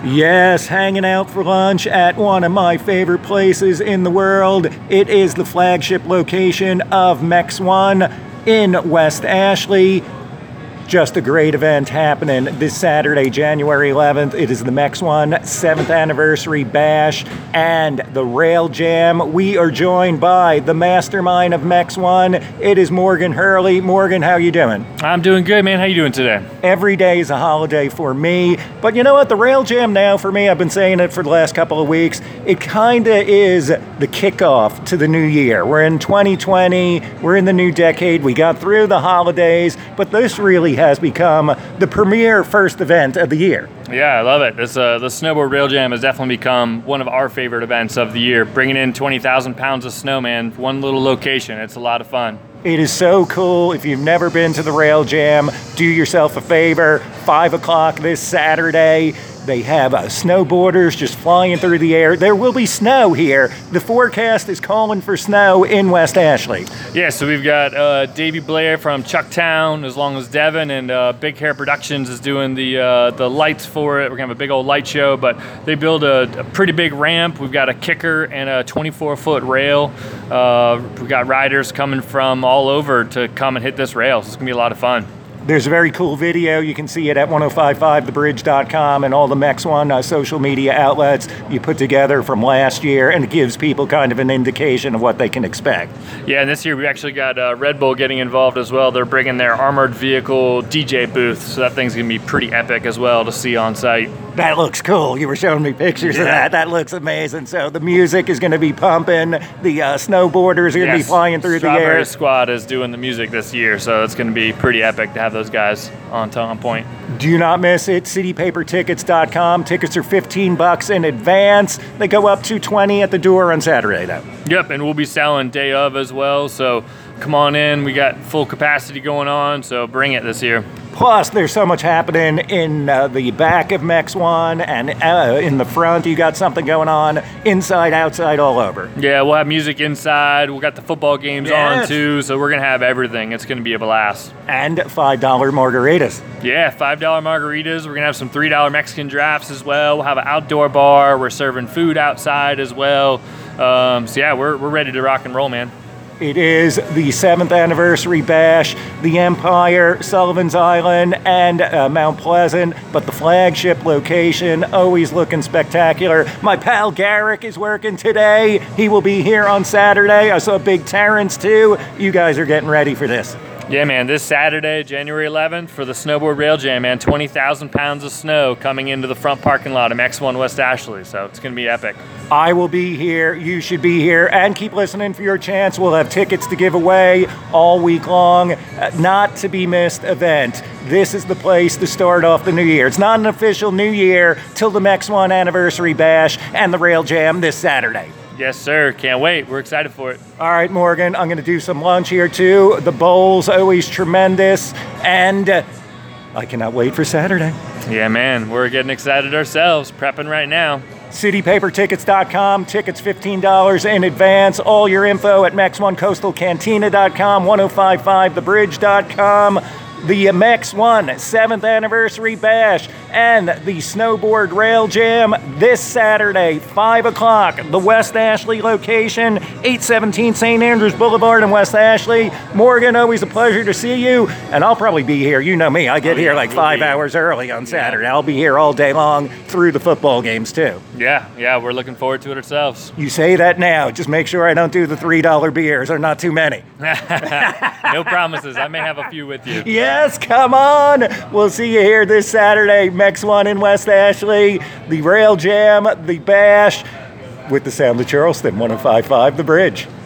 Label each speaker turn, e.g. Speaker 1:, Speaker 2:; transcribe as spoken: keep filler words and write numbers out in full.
Speaker 1: Yes, hanging out for lunch at one of my favorite places in the world. It is the flagship location of Mex One in West Ashley. Just a great event happening this Saturday, January eleventh. It is the Mex One seventh Anniversary Bash and the Rail Jam. We are joined by the mastermind of Mex One. It is Morgan Hurley. Morgan, how you doing?
Speaker 2: I'm doing good, man. How you doing today?
Speaker 1: Every day is a holiday for me. But you know what? The Rail Jam now for me, I've been saying it for the last couple of weeks, it kind of is the kickoff to the new year. We're in twenty twenty. We're in the new decade. We got through the holidays, but this really has become the premier first event of the year.
Speaker 2: Yeah, I love it. This uh, the Snowboard Rail Jam has definitely become one of our favorite events of the year. Bringing in twenty thousand pounds of snow, man, one little location. It's a lot of fun.
Speaker 1: It is so cool. If you've never been to the Rail Jam, do yourself a favor. Five o'clock this Saturday. They have uh, snowboarders just flying through the air. There will be snow here. The forecast is calling for snow in West Ashley.
Speaker 2: Yeah, so we've got uh, Davey Blair from Chucktown, as long as Devin, and uh, Big Hair Productions is doing the uh, the lights for it. We're gonna have a big old light show, but they build a, a pretty big ramp. We've got a kicker and a twenty-four foot rail. Uh, we've got riders coming from all over to come and hit this rail, so it's gonna be a lot of fun.
Speaker 1: There's a very cool video. You can see it at ten fifty-five the bridge dot com and all the Mex One uh, social media outlets you put together from last year, and it gives people kind of an indication of what they can expect.
Speaker 2: Yeah, and this year we actually got uh, Red Bull getting involved as well. They're bringing their armored vehicle D J booth, so that thing's going to be pretty epic as well to see on site.
Speaker 1: That looks cool. You were showing me pictures yeah. of that. That looks amazing. So the music is going to be pumping. The uh, snowboarders are going to yes. be flying through
Speaker 2: Strawberry
Speaker 1: the air.
Speaker 2: Squad is doing the music this year, so it's going to be pretty epic to have those guys on, t- on point.
Speaker 1: Do not miss it. city paper tickets dot com. Tickets are fifteen bucks in advance. They go up to twenty at the door on Saturday, though.
Speaker 2: Yep, and we'll be selling day of as well, so come on in. We got full capacity going on, so bring it this year.
Speaker 1: Plus, there's so much happening in uh, the back of Mex One, and uh, in the front, you got something going on inside, outside, all over.
Speaker 2: Yeah, we'll have music inside. We've got the football games
Speaker 1: yes.
Speaker 2: on, too, so we're going to have everything. It's going to be a blast.
Speaker 1: And five dollar margaritas.
Speaker 2: Yeah, five dollar margaritas. We're going to have some three dollar Mexican drafts as well. We'll have an outdoor bar. We're serving food outside as well. Um, so, yeah, we're we're ready to rock and roll, man.
Speaker 1: It is the seventh Anniversary Bash, the Empire, Sullivan's Island, and uh, Mount Pleasant, but the flagship location, always looking spectacular. My pal Garrick is working today. He will be here on Saturday. I saw Big Terrence, too. You guys are getting ready for this.
Speaker 2: Yeah, man, this Saturday, January eleventh, for the Snowboard Rail Jam, man, twenty thousand pounds of snow coming into the front parking lot of Mex One West Ashley, so it's going to be epic.
Speaker 1: I will be here. You should be here. And keep listening for your chance. We'll have tickets to give away all week long. Uh, not to be missed event. This is the place to start off the new year. It's not an official new year till the Mex One Anniversary Bash and the Rail Jam this Saturday.
Speaker 2: Yes, sir. Can't wait. We're excited for it.
Speaker 1: All right, Morgan, I'm going to do some lunch here, too. The bowl's always tremendous, and uh, I cannot wait for Saturday.
Speaker 2: Yeah, man. We're getting excited ourselves. Prepping right now.
Speaker 1: city paper tickets dot com. Tickets fifteen dollars in advance. All your info at Mex One Coastal Cantina dot com, ten fifty-five the bridge dot com. The Mex One seventh Anniversary Bash and the Snowboard Rail Jam this Saturday, five o'clock. The West Ashley location, eight seventeen Saint Andrews Boulevard in West Ashley. Morgan, always a pleasure to see you. And I'll probably be here. You know me. I get oh, here yeah, like we'll five hours early on Saturday. Yeah. I'll be here all day long through the football games, too.
Speaker 2: Yeah, yeah, we're looking forward to it ourselves.
Speaker 1: You say that now. Just make sure I don't do the three dollar beers or not too many.
Speaker 2: No promises. I may have a few with you.
Speaker 1: Yeah. Yes, come on. We'll see you here this Saturday, Mex One in West Ashley, the Rail Jam, the Bash, with the sound of Charleston, ten fifty-five The Bridge.